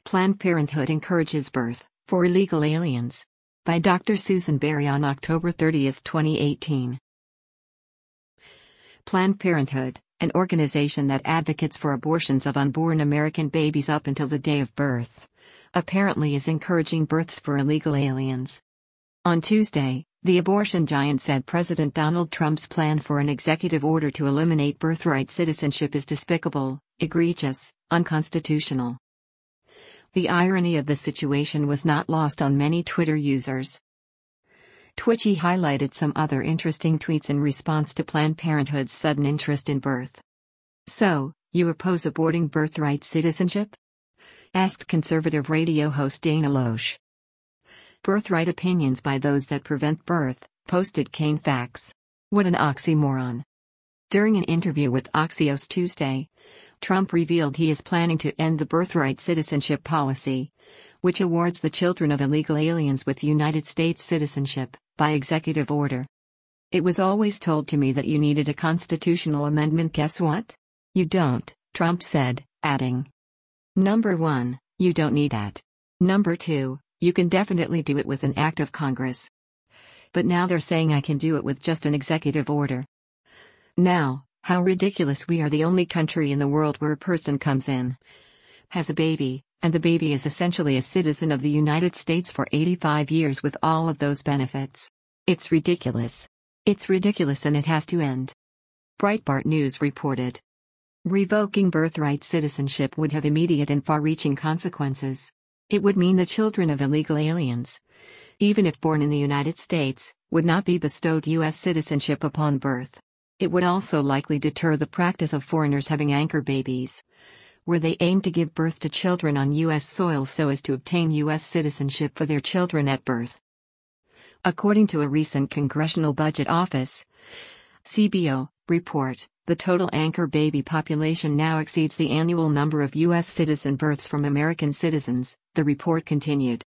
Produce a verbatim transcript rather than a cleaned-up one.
Planned Parenthood encourages birth for illegal aliens. By Doctor Susan Berry on October thirtieth, twenty eighteen. Planned Parenthood, an organization that advocates for abortions of unborn American babies up until the day of birth, apparently is encouraging births for illegal aliens. On Tuesday, the abortion giant said President Donald Trump's plan for an executive order to eliminate birthright citizenship is despicable, egregious, unconstitutional. The irony of the situation was not lost on many Twitter users. Twitchy highlighted some other interesting tweets in response to Planned Parenthood's sudden interest in birth. "So, you oppose aborting birthright citizenship?" asked conservative radio host Dana Loesch. "Birthright opinions by those that prevent birth," posted Kane Fax. "What an oxymoron." During an interview with Axios Tuesday, Trump revealed he is planning to end the birthright citizenship policy, which awards the children of illegal aliens with United States citizenship, by executive order. "It was always told to me that you needed a constitutional amendment. Guess what? You don't," Trump said, adding, "Number one, you don't need that. Number two, you can definitely do it with an act of Congress. But now they're saying I can do it with just an executive order. Now, how ridiculous. We are the only country in the world where a person comes in, has a baby, and the baby is essentially a citizen of the United States for eighty-five years with all of those benefits. It's ridiculous. It's ridiculous and it has to end." Breitbart News reported. Revoking birthright citizenship would have immediate and far-reaching consequences. It would mean the children of illegal aliens, even if born in the United States, would not be bestowed U S citizenship upon birth. It would also likely deter the practice of foreigners having anchor babies, where they aim to give birth to children on U S soil so as to obtain U S citizenship for their children at birth. According to a recent Congressional Budget Office (C B O) report, the total anchor baby population now exceeds the annual number of U S citizen births from American citizens, the report continued.